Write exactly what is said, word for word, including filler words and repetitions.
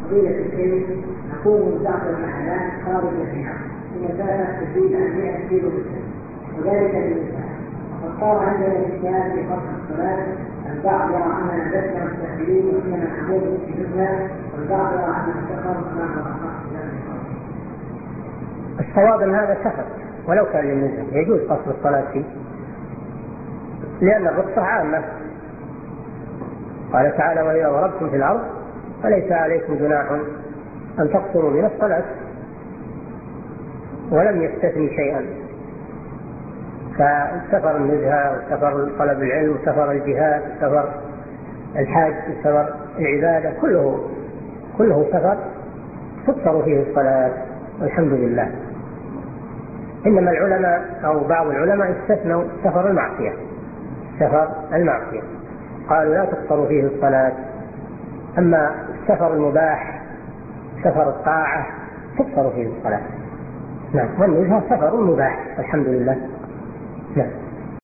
فضيلة الشيخ نقوم ببعض الرحلات خارج الرياض بمسافة تزيد عن مئة كيلو متر وذلك للنساء، فصار عندنا إشكال في فصل الصلاة. البعض يرى أننا لسنا مستهدرين وإننا نعود في مثلها، والبعض يرى أن السفر أمام الأخص. الصواب أن هذا سفر ولو كان للنزهة يجوز قصر الصلاة فيه، لأن الرخصة عامة. قال تعالى: وإذا ضربتم في الأرض فليس عليكم جناح أن تقصروا من الصلاة، ولم يستثني شيئا. فسفر النزهة وسفر طلب العلم وسفر الجهاد وسفر الحج وسفر العبادة كله كله سفر تقصر فيه الصلاة والحمد لله. إنما العلماء أو بعض العلماء استثنوا سفر المعصية سفر المعصية قالوا لا تقصر فيه الصلاة. أما السفر المباح سفر الطاعة تقصر فيه الصلاة. نعم، والنزهة سفر مباح الحمد لله. نعم.